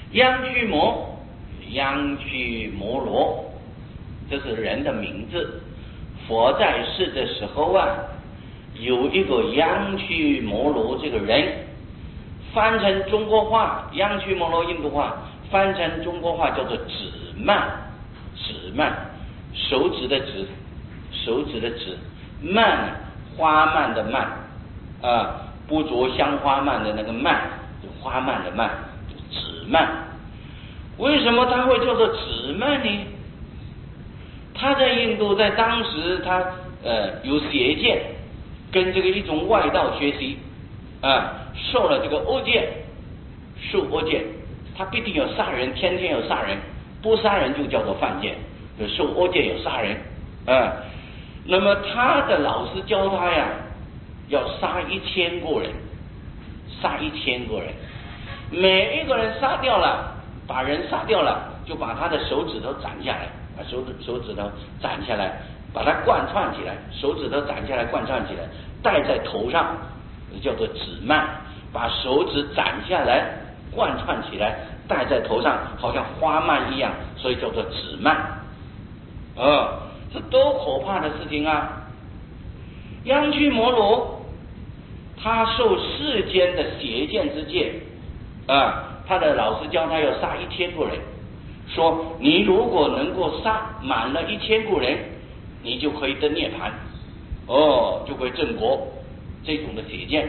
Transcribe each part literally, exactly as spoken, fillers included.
央祛摩，央祛摩罗，这是人的名字。佛在世的时候啊，有一个央祛摩罗这个人，翻成中国话，央祛摩罗印度话翻成中国话叫做指曼，指曼，手指的指，手指的指，曼，花蔓的蔓，啊，不着香花蔓的那个蔓，花蔓的蔓，指曼。为什么他会叫做指曼呢？他在印度，在当时他呃有邪见，跟这个一种外道学习啊，受了这个恶戒，受恶戒，他必定要杀人，天天要杀人，不杀人就叫做犯戒，受恶戒有杀人啊。那么他的老师教他呀，要杀一千个人，杀一千个人，每一个人杀掉了，把人杀掉了，就把他的手指头斩下来，把手指手指头斩下来，把它贯穿起来，手指头斩下来贯穿起来，戴在头上，叫做指曼，把手指斩下来贯穿起来，戴在头上，好像花蔓一样，所以叫做指曼。呃，这多可怕的事情啊！央祛摩罗，他受世间的邪见之戒啊。他的老师教他要杀一千个人，说你如果能够杀满了一千个人，你就可以得涅槃，哦，就可以正果，这种的邪见。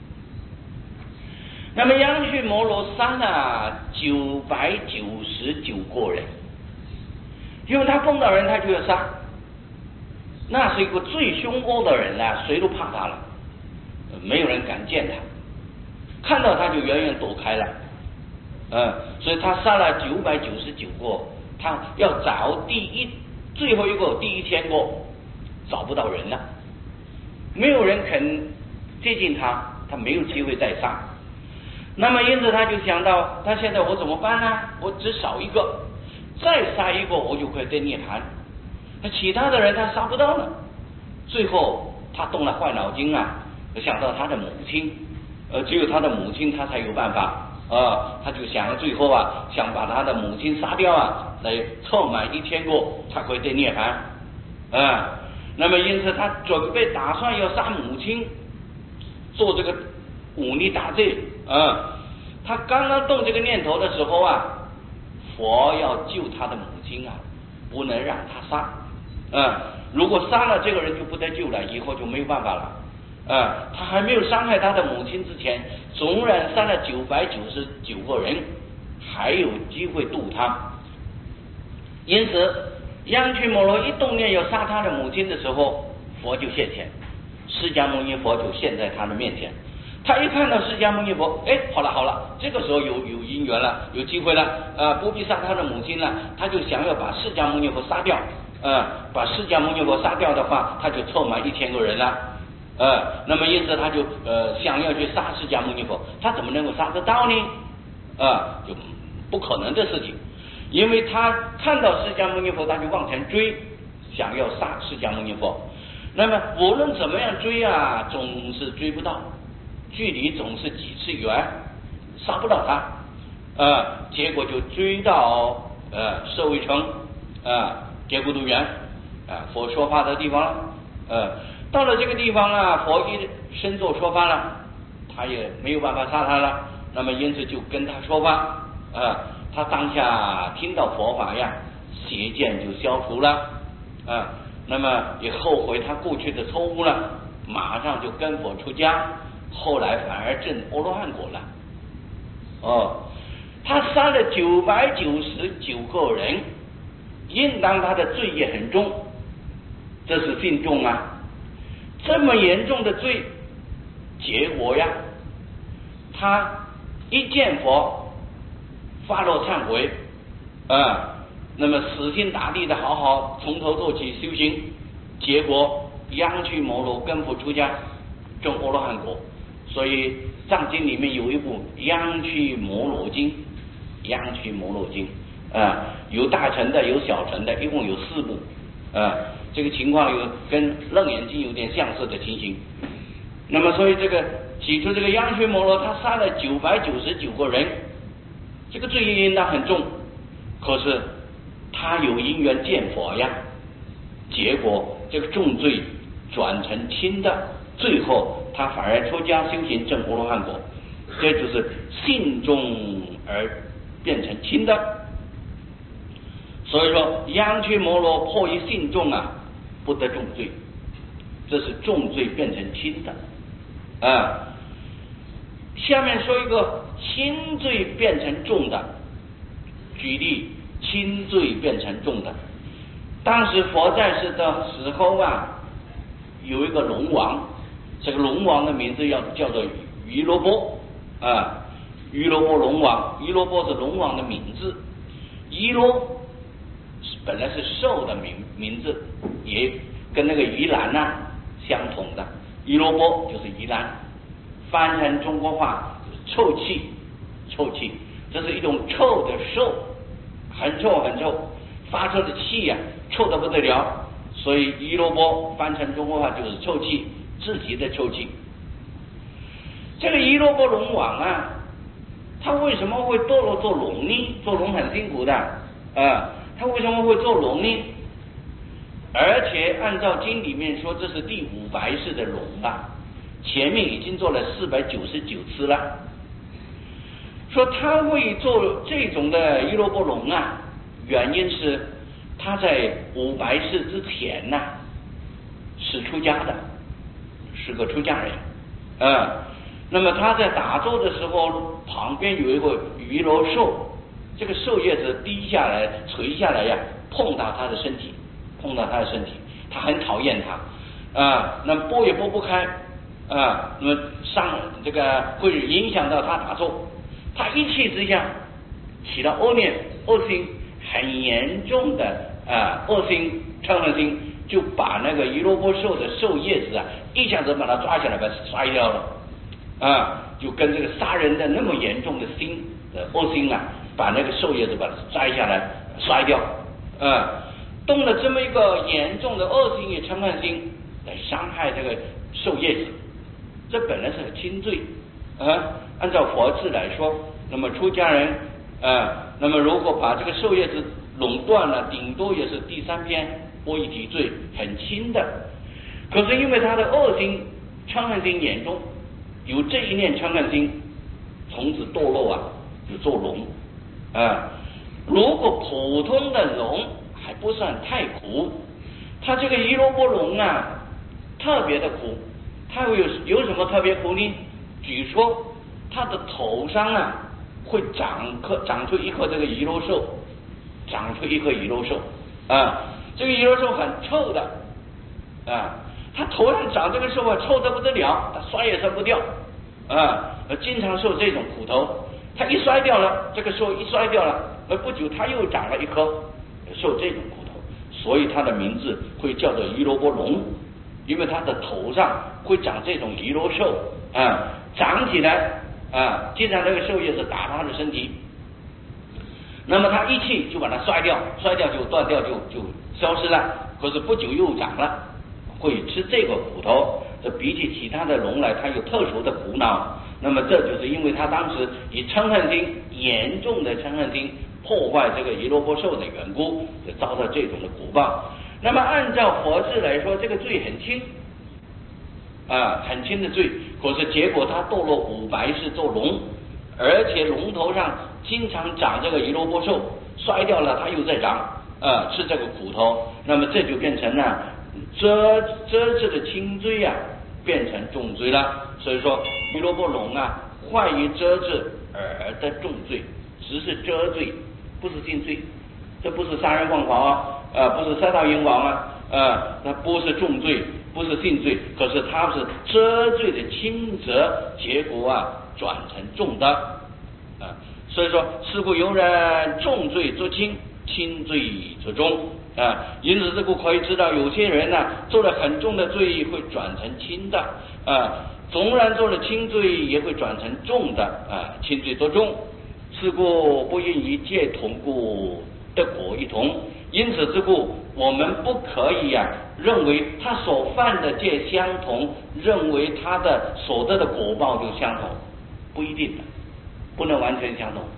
那么央祛摩罗杀了九百九十九个人，因为他碰到人他就要杀，那是一个最凶恶的人啊，谁都怕他了，没有人敢见他，看到他就远远躲开了。嗯，所以他杀了九百九十九个，他要找第一最后一个第一千个，找不到人了，没有人肯接近他，他没有机会再杀。那么因此他就想到，他现在我怎么办呢？我只少一个，再杀一个我就可以得涅槃，那其他的人他杀不到了。最后他动了坏脑筋啊，想到他的母亲，呃，只有他的母亲他才有办法。啊，他就想最后啊，想把他的母亲杀掉啊，来凑满一千个，他可以得涅槃啊。那么因此他准备打算要杀母亲，做这个忤逆大罪啊。他刚刚动这个念头的时候啊，佛要救他的母亲啊，不能让他杀啊。如果杀了这个人就不得救了，以后就没有办法了。啊，他还没有伤害他的母亲之前，纵然杀了九百九十九个人，还有机会度他。因此，央祛摩罗一动念要杀他的母亲的时候，佛就现前，释迦牟尼佛就现在他的面前。他一看到释迦牟尼佛，哎，好了好了，这个时候有有因缘了，有机会了，啊，不必杀他的母亲了，他就想要把释迦牟尼佛杀掉，啊，把释迦牟尼佛杀掉的话，他就凑满一千个人了。呃，那么因此他就呃想要去杀释迦牟尼佛，他怎么能够杀得到呢？啊，就不可能的事情，因为他看到释迦牟尼佛，他就往前追，想要杀释迦牟尼佛。那么无论怎么样追啊，总是追不到，距离总是几次远，杀不到他。呃，结果就追到呃舍卫城啊结孤独园啊佛说法的地方了，呃。到了这个地方啊，佛一身作说法了，他也没有办法杀他了。那么因此就跟他说法啊，他当下听到佛法呀，邪见就消除了啊。那么也后悔他过去的错误了，马上就跟佛出家，后来反而证阿罗汉果了。哦，他杀了九百九十九个人，应当他的罪业很重，这是信众啊。这么严重的罪，结果呀，他一见佛发落忏悔啊，那么死心塌地的好好从头做起修行，结果央祛摩罗跟佛出家证阿罗汉果。所以藏经里面有一部央祛摩罗经，央祛摩罗经啊，有大乘的有小乘的，一共有四部啊。这个情况有跟楞严经有点相似的情形。那么所以这个起初这个央祛摩罗他杀了九百九十九个人， 这个罪应当很重，可是他有因缘见佛呀，结果这个重罪转成轻的，最后他反而出家修行证阿罗汉果，这就是信重而变成轻的。所以说央却摩罗迫于信重啊，不得重罪，这是重罪变成轻的啊。下面说一个轻罪变成重的，举例轻罪变成重的。当时佛在世的时候啊，有一个龙王，这个龙王的名字要叫做于罗波啊，于罗波龙王，于罗波是龙王的名字。于罗本来是兽的名名字，也跟那个于兰呐相同的，于罗波就是于兰，翻成中国话就是臭气，臭气，这是一种臭的兽，很臭很臭，发出的气呀、啊、臭得不得了，所以于罗波翻成中国话就是臭气，自己的臭气。这个于罗波龙王啊，他为什么会堕落做龙呢？做龙很辛苦的啊，他为什么会做龙呢？而且按照经里面说，这是第五百世的龙啊，前面已经做了四百九十九次了。说他会做这种的于罗波龙啊，原因是他在五百世之前呐、啊、是出家的，是个出家人啊。那么他在打坐的时候，旁边有一个鱼罗兽，这个兽叶子滴下来垂下来呀，碰到他的身体，碰到他的身体，他很讨厌他啊，那拨也拨不开啊，那么上这个会影响到他打坐，他一气之下起了恶念恶心，很严重的啊恶心嗔恨心，就把那个鱼罗波兽的兽叶子啊，一下子把它抓起来，把它摔掉了啊，就跟这个杀人的那么严重的心的恶心啊，把那个兽叶子把它摘下来摔掉啊，动了这么一个严重的恶心与嗔恨心来伤害这个兽叶子，这本来是个轻罪啊。按照佛制来说，那么出家人啊，那么如果把这个兽叶子垄断了，顶多也是第三篇波夷提罪，很轻的。可是因为他的恶心嗔恨心严重，有这一念嗔恨心，从此堕落啊，就做龙啊。如果普通的龙还不算太苦，他这个于罗波龙啊，特别的苦。他有有什么特别苦呢？据说他的头上啊会长颗长出一颗这个于罗兽，长出一颗于罗兽啊。这个于罗兽很臭的啊，他头上长这个兽啊，臭得不得了，他摔也摔不掉啊，经常受这种苦头。他一摔掉了，这个兽一摔掉了，而不久他又长了一颗，受这种苦头，所以他的名字会叫做于罗波龙，因为他的头上会长这种于罗兽啊，长起来啊，经常这个兽叶子打他的身体，那么他一气就把它摔掉，摔掉就断掉，就就消失了。可是不久又长了，会吃这个苦头。这比起其他的龙来，它有特殊的苦恼。那么这就是因为他当时以嗔恨心严重的嗔恨心破坏这个于罗波兽的缘故，就遭到这种的果报。那么按照佛制来说，这个罪很轻啊，很轻的罪。可是结果他堕落五百世做龙，而且龙头上经常长这个于罗波兽，摔掉了它又在长啊，吃这个苦头。那么这就变成了遮遮制的轻罪啊，变成重罪了。所以说于罗波龙啊，坏于遮制而得重罪，只是遮罪，不是定罪。这不是杀人放火啊，呃，不是杀盗淫妄啊，呃，那不是重罪，不是性罪，可是它是遮罪的轻则，结果啊转成重的啊。所以说，是故有人重罪作轻，轻罪作重啊。因此，这个可以知道，有些人呢、啊、做了很重的罪会转成轻的啊，纵然做了轻罪也会转成重的啊，轻罪作重。是故不应一戒同故，得果一同。因此之故，我们不可以啊认为他所犯的戒相同，认为他的所得的果报就相同，不一定的，不能完全相同。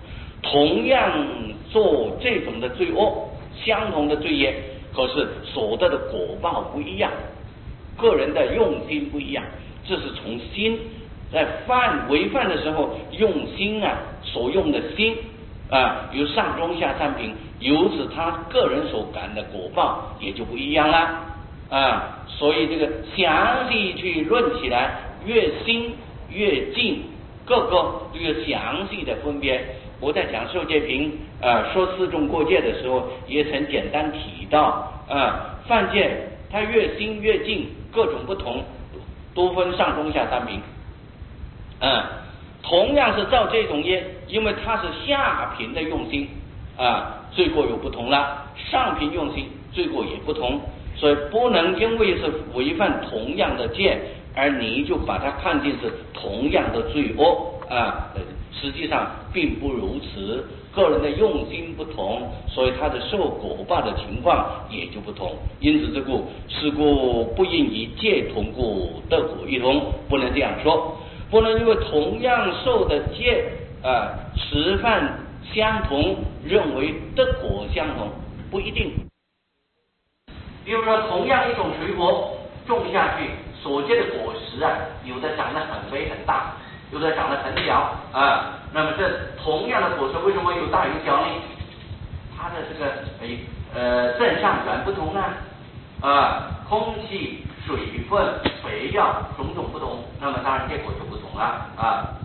同样做这种的罪恶，相同的罪业，可是所得的果报不一样，个人的用心不一样，这是从心在犯违犯的时候用心啊，所用的心啊，有上中下三品，由此他个人所感的果报也就不一样啦啊，所以这个详细去论起来，越新越近，各个都有详细的分别。我在讲受戒品啊说四种过戒的时候，也曾简单提到啊，犯戒它越新越近，各种不同，都分上中下三品。嗯，同样是造这种业，因为它是下品的用心啊，罪过有不同了，上品用心罪过也不同，所以不能因为是违反同样的戒，而你就把它看成是同样的罪恶啊，实际上并不如此，个人的用心不同，所以他的受果报的情况也就不同。因此之故，是故不应以戒同故得果一同，不能这样说，不能因为同样受的戒啊，吃饭相同，认为得果相同，不一定。比如说，同样一种水果种下去，所结的果实啊，有的长得很肥很大，有的长得很小啊。那么这同样的果实为什么有大有小呢？它的这个呃正上缘不同啊，啊，空气、水分、肥料种种不同，那么当然结果就不同了啊。